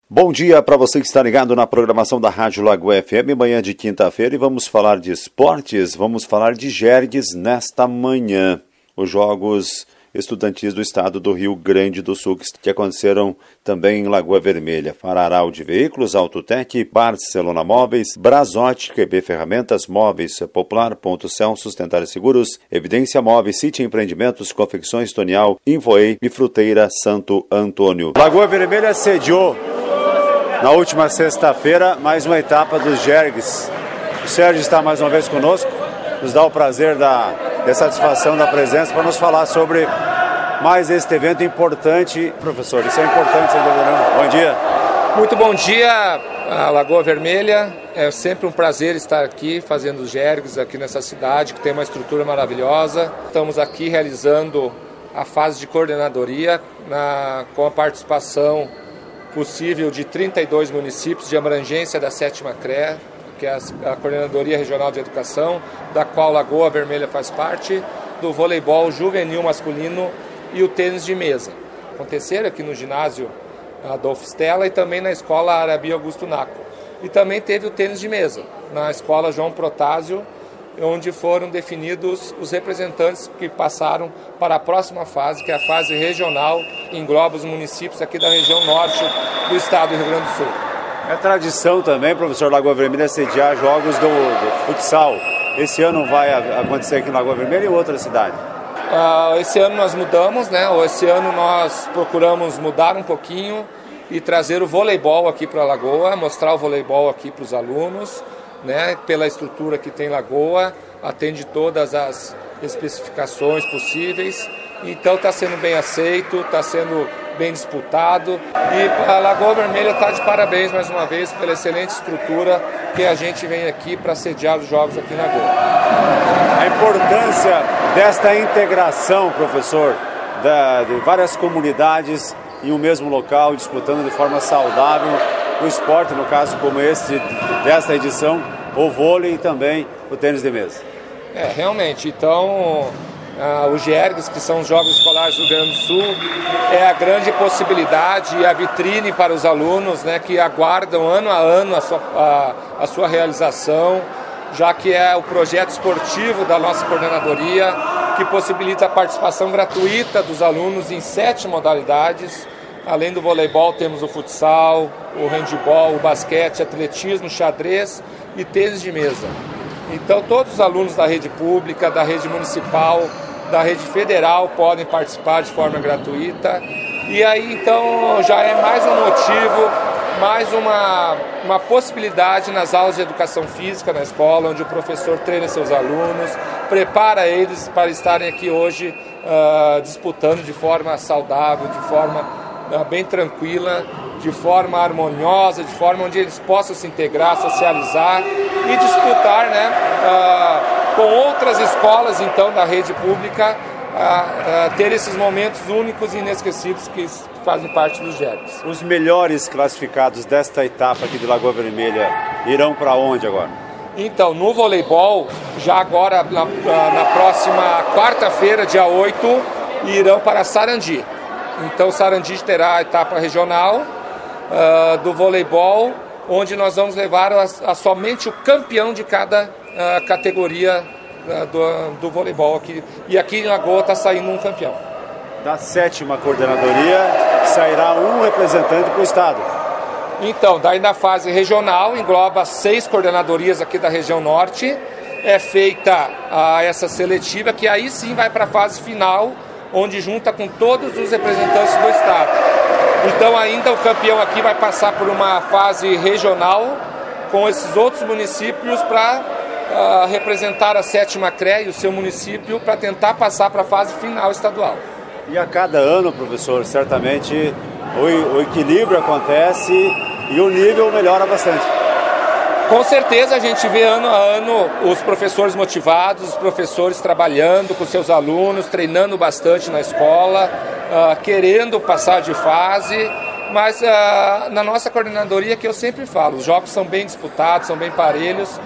Bom dia para você que está ligado na programação da Rádio Lagoa FM, manhã de quinta-feira, e vamos falar de esportes, vamos falar de Gergues nesta manhã. Os Jogos Estudantis do Estado do Rio Grande do Sul, que aconteceram também em Lagoa Vermelha. Fararal de Veículos, Autotec, Barcelona Móveis, Brasótica, EB Ferramentas, Móveis Popular, Ponto Céu, Sustentários Seguros, Evidência Móveis, City Empreendimentos, Confecções Tonial, Infoei e Fruteira Santo Antônio. Lagoa Vermelha sediou na última sexta-feira, mais uma etapa dos Gergues. O Sérgio está mais uma vez conosco, nos dá o prazer e a satisfação da presença para nos falar sobre mais este evento importante. Professor, isso é importante, sem dúvida nenhuma. Bom dia. Muito bom dia, a Lagoa Vermelha. É sempre um prazer estar aqui fazendo os Gergues aqui nessa cidade, que tem uma estrutura maravilhosa. Estamos aqui realizando a fase de coordenadoria com a participação possível de 32 municípios de abrangência da 7ª CREA, que é a Coordenadoria Regional de Educação, da qual Lagoa Vermelha faz parte, do voleibol juvenil masculino e o tênis de mesa. Aconteceram aqui no ginásio Adolfo Stella e também na Escola Arabi Augusto Naco. E também teve o tênis de mesa, na Escola João Protásio, onde foram definidos os representantes que passaram para a próxima fase, que é a fase regional, que engloba os municípios aqui da região norte do estado do Rio Grande do Sul. É tradição também, professor, Lagoa Vermelha sediar jogos do futsal. Esse ano vai acontecer aqui em Lagoa Vermelha e em outra cidade? Esse ano nós mudamos, né? Esse ano nós procuramos mudar um pouquinho e trazer o voleibol aqui para a Lagoa, mostrar o voleibol aqui para os alunos, né? Pela estrutura que tem Lagoa, atende todas as especificações possíveis. Então está sendo bem aceito, está sendo bem disputado e a Lagoa Vermelha está de parabéns mais uma vez pela excelente estrutura que a gente vem aqui para sediar os jogos aqui na Lagoa. A importância desta integração, professor, de várias comunidades em um mesmo local, disputando de forma saudável o esporte, no caso como esse desta edição, o vôlei e também o tênis de mesa. Realmente, então os Gergues, que são os Jogos Escolares do Rio Grande do Sul, é a grande possibilidade e a vitrine para os alunos, né, que aguardam ano a ano a sua realização, já que é o projeto esportivo da nossa coordenadoria, que possibilita a participação gratuita dos alunos em 7 modalidades. Além do voleibol, temos o futsal, o handebol, o basquete, atletismo, xadrez e tênis de mesa. Então, todos os alunos da rede pública, da rede municipal, da rede federal podem participar de forma gratuita. E aí, então, já é mais um motivo, mais uma possibilidade nas aulas de educação física na escola, onde o professor treina seus alunos, prepara eles para estarem aqui hoje disputando de forma saudável, de forma bem tranquila, de forma harmoniosa, de forma onde eles possam se integrar, socializar e disputar, né, com outras escolas então da rede pública, ter esses momentos únicos e inesquecíveis que fazem parte dos Gergues. Os melhores classificados desta etapa aqui de Lagoa Vermelha irão para onde agora? Então, no voleibol, já agora na próxima quarta-feira, dia 8, irão para Sarandi. Então, Sarandi terá a etapa regional do voleibol, onde nós vamos levar somente o campeão de cada categoria do voleibol aqui. E aqui em Lagoa está saindo um campeão. Da 7ª coordenadoria sairá um representante para o estado. Então, daí na fase regional, engloba 6 coordenadorias aqui da região norte. É feita essa seletiva, que aí sim vai para a fase final, onde junta com todos os representantes do estado. Então ainda o campeão aqui vai passar por uma fase regional com esses outros municípios para representar a 7ª CREA e o seu município para tentar passar para a fase final estadual. E a cada ano, professor, certamente o equilíbrio acontece e o nível melhora bastante. Com certeza a gente vê ano a ano os professores motivados, os professores trabalhando com seus alunos, treinando bastante na escola, querendo passar de fase, mas na nossa coordenadoria, que eu sempre falo, os jogos são bem disputados, são bem parelhos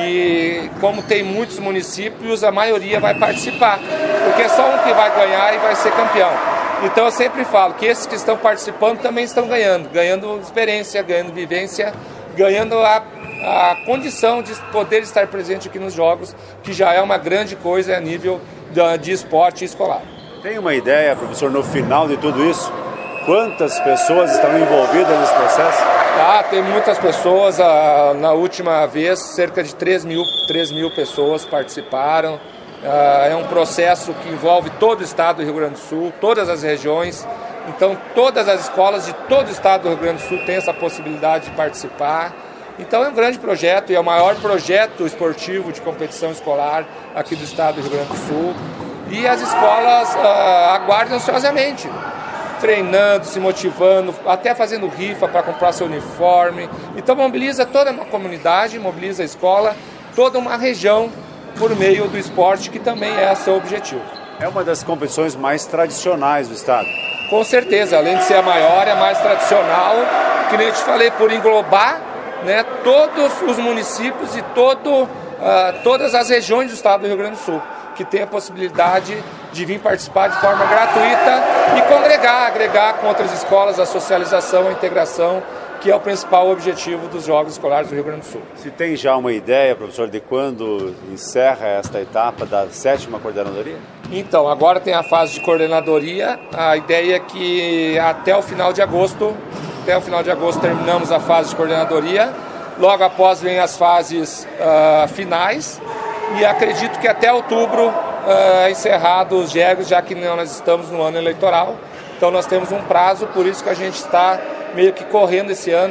e como tem muitos municípios, a maioria vai participar, porque é só um que vai ganhar e vai ser campeão. Então eu sempre falo que esses que estão participando também estão ganhando experiência, ganhando vivência, ganhando a condição de poder estar presente aqui nos jogos, que já é uma grande coisa a nível de esporte escolar. Tem uma ideia, professor, no final de tudo isso? Quantas pessoas estão envolvidas nesse processo? Tem muitas pessoas. Na última vez, cerca de 3 mil pessoas participaram. É um processo que envolve todo o estado do Rio Grande do Sul, todas as regiões. Então, todas as escolas de todo o estado do Rio Grande do Sul têm essa possibilidade de participar. Então, é um grande projeto e é o maior projeto esportivo de competição escolar aqui do estado do Rio Grande do Sul. E as escolas aguardam ansiosamente, treinando, se motivando, até fazendo rifa para comprar seu uniforme. Então, mobiliza toda uma comunidade, mobiliza a escola, toda uma região, por meio do esporte, que também é seu objetivo. É uma das competições mais tradicionais do estado. Com certeza, além de ser a maior, é a mais tradicional, que nem eu te falei, por englobar, né, todos os municípios e todas as regiões do estado do Rio Grande do Sul, que tem a possibilidade de vir participar de forma gratuita e agregar com outras escolas a socialização, a integração, que é o principal objetivo dos Jogos Escolares do Rio Grande do Sul. Se tem já uma ideia, professor, de quando encerra esta etapa da 7ª coordenadoria? Então, agora tem a fase de coordenadoria. A ideia é que até o final de agosto terminamos a fase de coordenadoria. Logo após vem as fases finais. E acredito que até outubro encerrado os GERGs, já que nós estamos no ano eleitoral. Então nós temos um prazo, por isso que a gente está meio que correndo esse ano,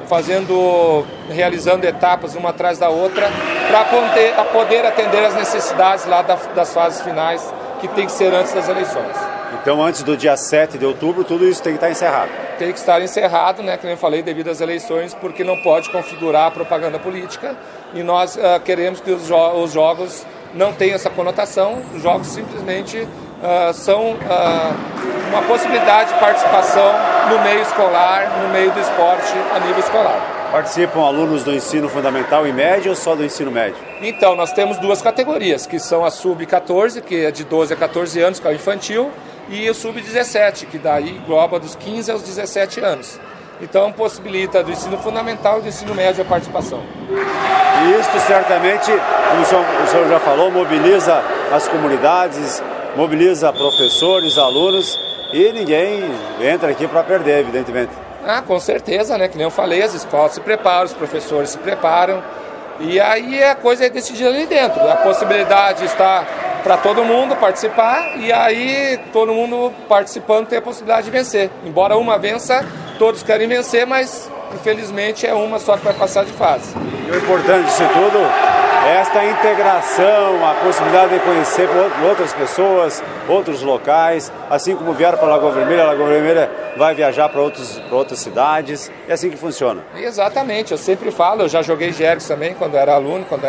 realizando etapas uma atrás da outra, para poder atender as necessidades lá das fases finais, que tem que ser antes das eleições. Então, antes do dia 7 de outubro, tudo isso tem que estar encerrado? Tem que estar encerrado, né, como eu falei, devido às eleições, porque não pode configurar a propaganda política, e nós queremos que os jogos não tenham essa conotação. Os jogos simplesmente são uma possibilidade de participação no meio escolar, no meio do esporte a nível escolar. Participam alunos do ensino fundamental e médio ou só do ensino médio? Então, nós temos duas categorias, que são a sub-14, que é de 12 a 14 anos, que é o infantil, e o sub-17, que daí engloba dos 15 aos 17 anos. Então, possibilita do ensino fundamental e do ensino médio a participação. E isto certamente, como o senhor já falou, mobiliza as comunidades, mobiliza professores, alunos, e ninguém entra aqui para perder, evidentemente. Com certeza, né? Que nem eu falei, as escolas se preparam, os professores se preparam, e aí a coisa é decidida ali dentro. A possibilidade está para todo mundo participar, e aí todo mundo participando tem a possibilidade de vencer. Embora uma vença, todos querem vencer, mas infelizmente é uma só que vai passar de fase. E o importante disso tudo é esta integração, a possibilidade de conhecer outras pessoas, outros locais, assim como vieram para a Lagoa Vermelha vai viajar para outras cidades, é assim que funciona. Exatamente, eu sempre falo, eu já joguei GERGs também quando era aluno, quando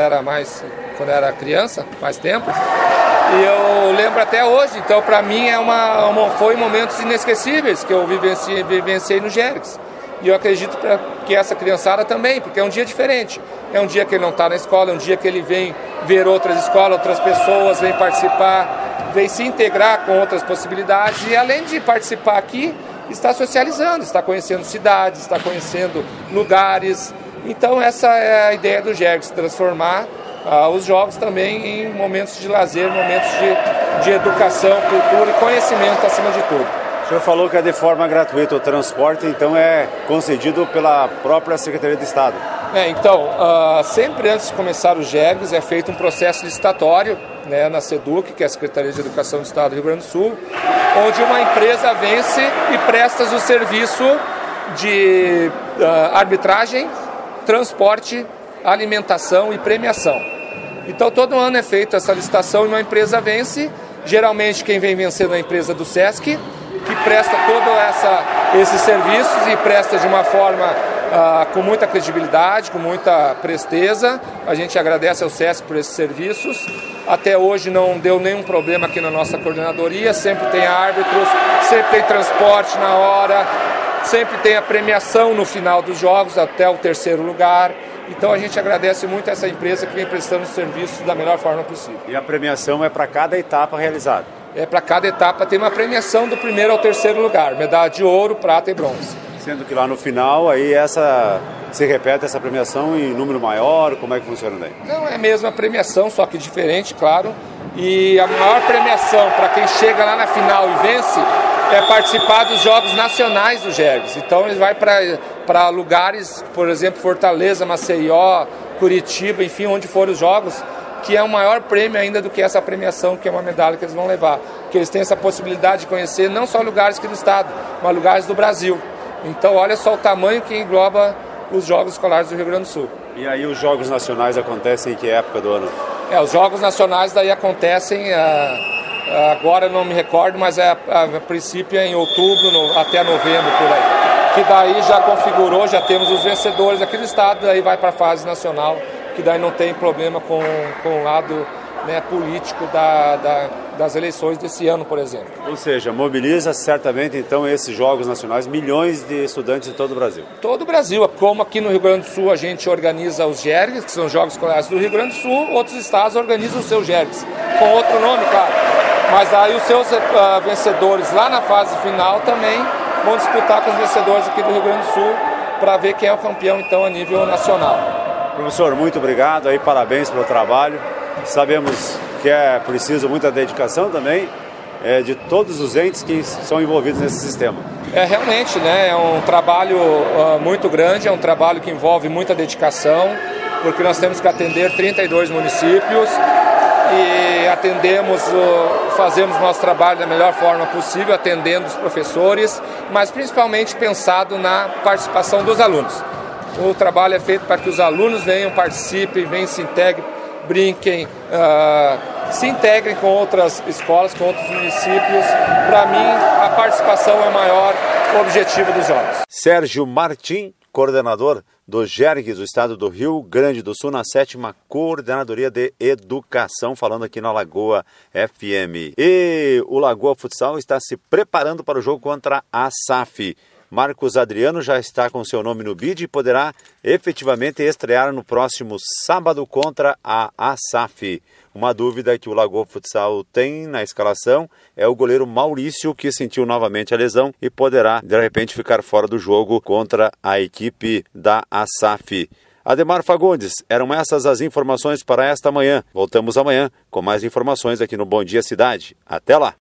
era criança, faz tempo, e eu lembro até hoje. Então para mim foi momentos inesquecíveis que eu vivenciei no GERGs. E eu acredito que essa criançada também, porque é um dia diferente. É um dia que ele não está na escola, é um dia que ele vem ver outras escolas, outras pessoas, vem participar, vem se integrar com outras possibilidades. E além de participar aqui, está socializando, está conhecendo cidades, está conhecendo lugares. Então essa é a ideia do GERGs, transformar os jogos também em momentos de lazer, momentos de educação, cultura e conhecimento acima de tudo. O senhor falou que é de forma gratuita o transporte, então é concedido pela própria Secretaria de Estado. Então, sempre antes de começar os GERGs é feito um processo licitatório, né, na SEDUC, que é a Secretaria de Educação do Estado do Rio Grande do Sul, onde uma empresa vence e presta o serviço de arbitragem, transporte, alimentação e premiação. Então, todo ano é feita essa licitação e uma empresa vence. Geralmente, quem vem vencendo é a empresa do SESC, que presta todos esses serviços e presta de uma forma com muita credibilidade, com muita presteza. A gente agradece ao SESC por esses serviços. Até hoje não deu nenhum problema aqui na nossa coordenadoria, sempre tem árbitros, sempre tem transporte na hora, sempre tem a premiação no final dos jogos até o 3º lugar. Então a gente agradece muito a essa empresa que vem prestando os serviços da melhor forma possível. E a premiação é para cada etapa realizada? para cada etapa tem uma premiação do primeiro ao terceiro lugar, medalha de ouro, prata e bronze. Sendo que lá no final, aí se repete essa premiação em número maior, como é que funciona daí? Não, é a mesma premiação, só que diferente, claro. E a maior premiação para quem chega lá na final e vence é participar dos Jogos Nacionais do Gerges. Então ele vai para lugares, por exemplo, Fortaleza, Maceió, Curitiba, enfim, onde forem os Jogos, que é um maior prêmio ainda do que essa premiação, que é uma medalha que eles vão levar. Porque eles têm essa possibilidade de conhecer não só lugares aqui do estado, mas lugares do Brasil. Então olha só o tamanho que engloba os Jogos Escolares do Rio Grande do Sul. E aí os Jogos Nacionais acontecem em que época do ano? Os Jogos Nacionais daí acontecem, agora eu não me recordo, mas a princípio é em outubro até novembro, por aí. Que daí já configurou, já temos os vencedores aqui do estado, daí vai para a fase nacional, que daí não tem problema com o lado, né, político das eleições desse ano, por exemplo. Ou seja, mobiliza certamente então esses Jogos Nacionais milhões de estudantes de todo o Brasil. Todo o Brasil, como aqui no Rio Grande do Sul a gente organiza os Gerges, que são os Jogos Escolares do Rio Grande do Sul, outros estados organizam os seus Gerges, com outro nome, claro. Mas aí os seus vencedores lá na fase final também vão disputar com os vencedores aqui do Rio Grande do Sul para ver quem é o campeão então a nível nacional. Professor, muito obrigado, aí parabéns pelo trabalho. Sabemos que é preciso muita dedicação também de todos os entes que são envolvidos nesse sistema. Realmente, né, é um trabalho muito grande, é um trabalho que envolve muita dedicação, porque nós temos que atender 32 municípios e fazemos nosso trabalho da melhor forma possível, atendendo os professores, mas principalmente pensado na participação dos alunos. O trabalho é feito para que os alunos venham, participem, venham, se integrem, brinquem, se integrem com outras escolas, com outros municípios. Para mim, a participação é o maior objetivo dos Jogos. Sérgio Martim, coordenador do Gerges do estado do Rio Grande do Sul, na 7ª Coordenadoria de Educação, falando aqui na Lagoa FM. E o Lagoa Futsal está se preparando para o jogo contra a SAF. Marcos Adriano já está com seu nome no bid e poderá efetivamente estrear no próximo sábado contra a SAF. Uma dúvida que o Lagoa Futsal tem na escalação é o goleiro Maurício, que sentiu novamente a lesão e poderá, de repente, ficar fora do jogo contra a equipe da SAF. Ademar Fagundes, eram essas as informações para esta manhã. Voltamos amanhã com mais informações aqui no Bom Dia Cidade. Até lá!